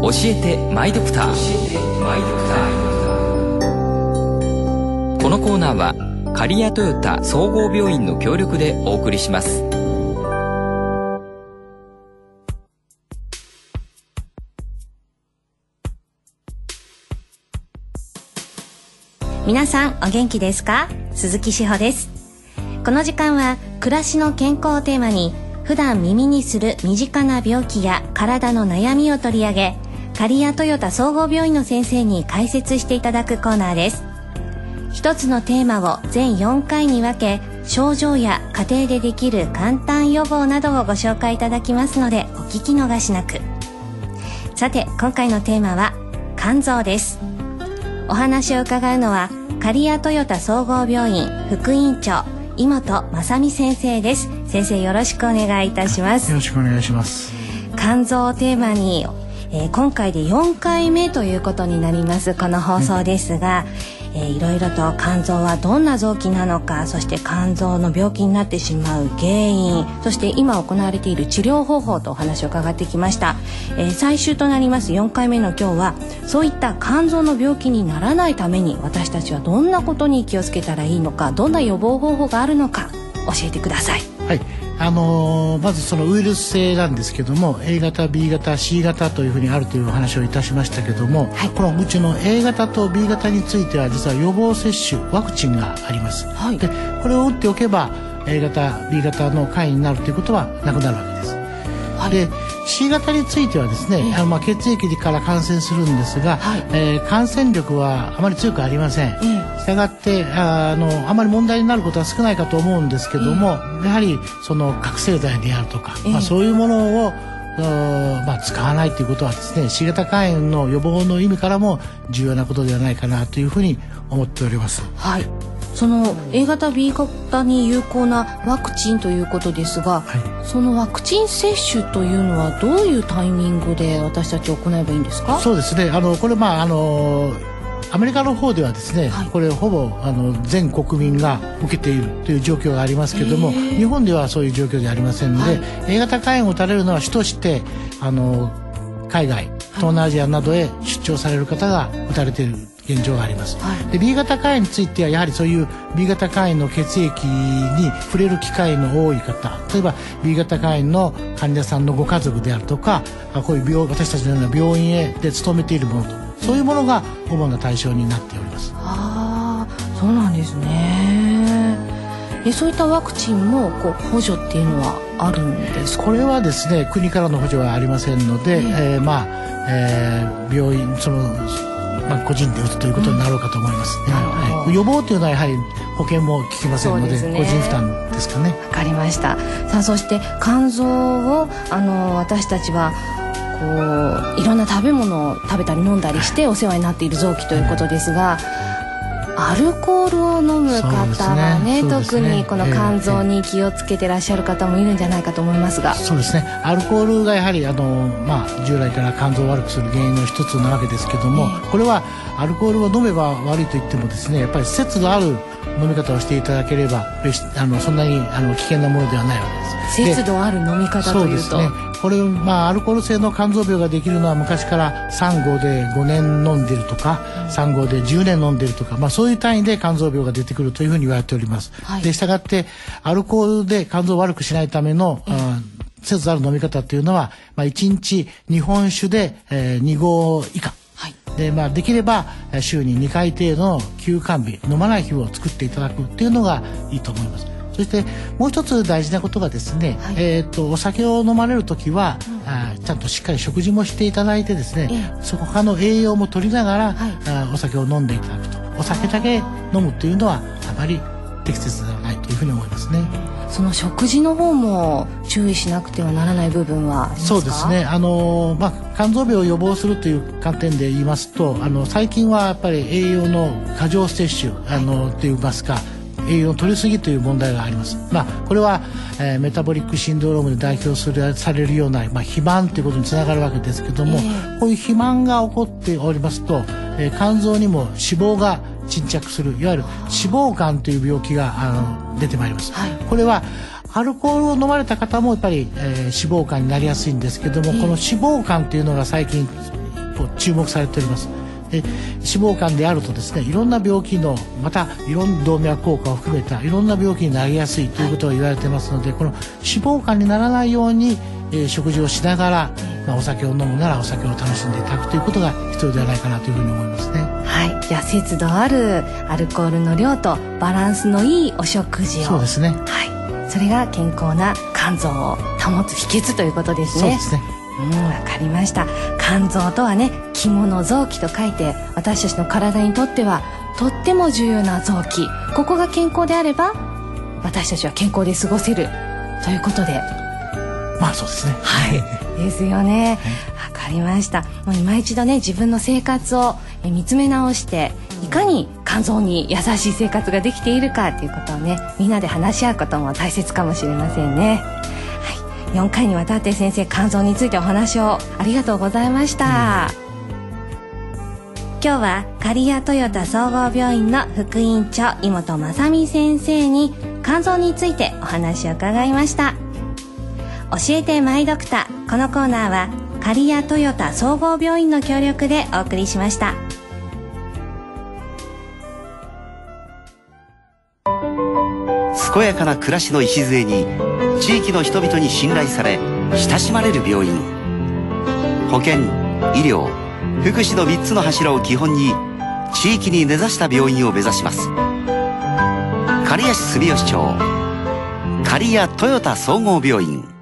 教えてマイドクター。このコーナーは刈谷トヨタ総合病院の協力でお送りします。 皆さんお元気ですか？鈴木志保です。この時間は暮らしの健康をテーマに、普段耳にする身近な病気や体の悩みを取り上げ、刈谷トヨタ総合病院の先生に解説していただくコーナーです。一つのテーマを全4回に分け、症状や家庭でできる簡単予防などをご紹介いただきますので、お聞き逃しなく。さて、今回のテーマは肝臓です。お話を伺うのは刈谷トヨタ総合病院副院長井本正美先生です。先生、よろしくお願いいたします。 よろしくお願いします。 肝臓をテーマに、今回で4回目ということになりますこの放送ですが、いろいろと肝臓はどんな臓器なのか、そして肝臓の病気になってしまう原因、そして今行われている治療方法とお話を伺ってきました。最終となります4回目の今日は、そういった肝臓の病気にならないために私たちはどんなことに気をつけたらいいのか、どんな予防方法があるのか教えてください。 はい、まずそのウイルス性なんですけども、 A 型 B 型 C 型というふうにあるというお話をいたしましたけども、はい、このうちの A 型と B 型については実は予防接種ワクチンがあります、はい、でこれを打っておけば A 型 B 型の肝炎になるということはなくなるわけです、はい、で C 型についてはですね、血液から感染するんですが、はい、感染力はあまり強くありません、したがってあまり問題になることは少ないかと思うんですけども、やはりその覚醒剤であるとか、そういうものを使わないということはですね、 C 型肝炎の予防の意味からも重要なことではないかなというふうに思っております。 はい、その A 型 B 型に有効なワクチンということですが、はい、そのワクチン接種というのはどういうタイミングで私たち行えばいいんですか？ そうですね、これアメリカの方ではですね、はい、これほぼ全国民が受けているという状況がありますけれども、日本ではそういう状況ではありませんので、はい、A 型肝炎を打たれるのは主として海外、東南アジアなどへ出張される方が打たれている現状があります、はい、で B 型肝炎についてはやはりそういう B 型肝炎の血液に触れる機会の多い方、例えば B 型肝炎の患者さんのご家族であるとか、こういう私たちのような病院で勤めているものと、そういうものが主な対象になっております。 ああ、そうなんですね。そういったワクチンも補助っていうのはあるんですか？ これはですね、国からの補助はありませんので、病院個人で打つということになろうかと思います、はい、予防というのはやはり保険も効きませんの で、個人負担ですかね。 わかりました。さあ、そして肝臓を私たちはいろんな食べ物を食べたり飲んだりしてお世話になっている臓器ということですが、アルコールを飲む方はね、特にこの肝臓に気をつけてらっしゃる方もいるんじゃないかと思いますが、 そうですね、アルコールがやはり従来から肝臓を悪くする原因の一つなわけですけども、これはアルコールを飲めば悪いと言ってもですね、やっぱり節度ある飲み方をしていただければそんなに危険なものではないわけです。 節度ある飲み方というと、そうですね、 これアルコール性の肝臓病ができるのは昔から3号で5年飲んでるとか、3号で10年飲んでるとか、そういう単位で肝臓病が出てくるというふうに言われております、はい、でしたがってアルコールで肝臓を悪くしないための、節度ある飲み方というのは、1日日本酒で、2合以下で、できれば週に2回程度の休肝日、飲まない日を作っていただくっていうのがいいと思います。そしてもう一つ大事なことがですね、はい、お酒を飲まれるときは、ちゃんとしっかり食事もしていただいてですね、他の栄養も取りながら、お酒を飲んでいただくと。お酒だけ飲むというのはあまり適切ではないというふうに思いますね。 その食事の方も注意しなくてはならない部分はありますか？ そうですね、肝臓病を予防するという観点で言いますと、最近はやっぱり栄養の過剰摂取といいますか、栄養を取りすぎという問題があります。これは、メタボリックシンドロームで代表されるような、肥満ということにつながるわけですけども、こういう肥満が起こっておりますと、肝臓にも脂肪が沈着する、いわゆる脂肪肝という病気が出てまいります、はい、これはアルコールを飲まれた方もやっぱり、脂肪肝になりやすいんですけども、この脂肪肝というのが最近注目されております。で脂肪肝であるとですね、いろんな病気のまたいろんな動脈硬化を含めたいろんな病気になりやすいということが言われてますので、この脂肪肝にならないように、食事をしながら、お酒を飲むならお酒を楽しんでいただくということが必要ではないかなというふうに思いますね。 はい、じゃあ節度あるアルコールの量とバランスのいいお食事を。 そうですね。 はい、それが健康な肝臓を保つ秘訣ということですね。 そうですね。 わかりました。肝臓とはね、肝の臓器と書いて、私たちの体にとってはとっても重要な臓器。ここが健康であれば私たちは健康で過ごせるということで、 まあそうですね。 はいですよね。わかりました。もう今一度ね、自分の生活を見つめ直して、いかに肝臓に優しい生活ができているかということをね、みんなで話し合うことも大切かもしれませんね。はい、4回にわたって先生、肝臓についてお話をありがとうございました。今日は刈谷豊田総合病院の副院長井本正美先生に肝臓についてお話を伺いました。教えてマイドクター、このコーナーは刈谷豊田総合病院の協力でお送りしました。 健やかな暮らしの礎に、地域の人々に信頼され親しまれる病院。保健、医療、福祉の3つの柱を基本に地域に根ざした病院を目指します。刈谷市住吉町刈谷豊田総合病院。